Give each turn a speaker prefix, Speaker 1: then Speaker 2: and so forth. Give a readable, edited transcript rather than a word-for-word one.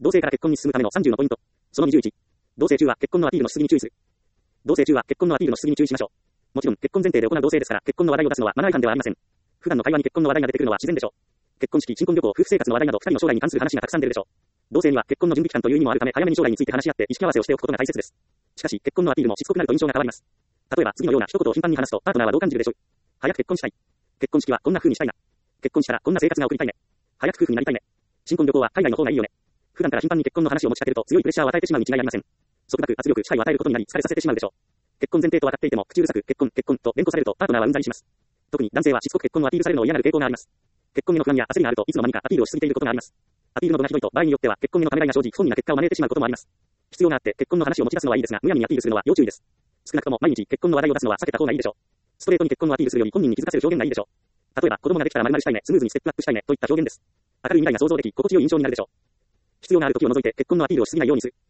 Speaker 1: 同性から結婚に進むための30のポイント。その21。同棲中は結婚のアピールのしすぎに注意する。同棲中は結婚のアピールのしすぎに注意しましょう。もちろん、結婚前提で行う同棲ですから、結婚の話題を出すのはマナー違反ではありません。普段の会話に結婚の話題が出てくるのは自然でしょう。結婚式、新婚旅行、夫婦生活の話題など、二人の将来に関する話がたくさん出るでしょう。同棲には結婚の準備期間という意味もあるため、早めに将来について話し合って意識合わせをしておくことが大切です。しかし、結婚のアピールもしつこくなると印象が変わります。例えば、次のような一言を頻繁に話すと、パートナーはどう感じるでしょう。早く結婚したい。結婚式はこんな風にしたいな。結婚したらこんな生活が送りたいね。早く夫婦になりたいね。新婚旅行は海外の方がいいよね。普段から頻繁に結婚の話を持ちかけると強いプレッシャーを与えてしまうに違いありません。束縛、圧力、支配を与えることになり疲れさせてしまうでしょう。結婚前提と分かっていても、口うるさく結婚、結婚と連呼されるとパートナーはうんざりします。特に男性はしつこく結婚をアピールされるのを嫌がる傾向があります。結婚への不安や焦りがあるといつの間にかアピールをしすぎていることがあります。アピールの度がひどいと場合によっては結婚へのためらいが生じ不本意な結果を招いてしまうこともあります。必要があって結婚の話を持ち出すのはいいですが、むやみにアピールするのは要注意です。少なくとも毎日結婚の話題を出すのは避けた方がいいでしょう。ストレートに結婚をアピールするより本人に気づかせる表現がいいでしょう。例えば、子供ができたら〇〇したいね、スムーズにステップアップしたいねといった表現です。明るい未来が想像でき、心地よい印象になるでしょう。必要がある時を除いて結婚のアピールをしすぎないようにする。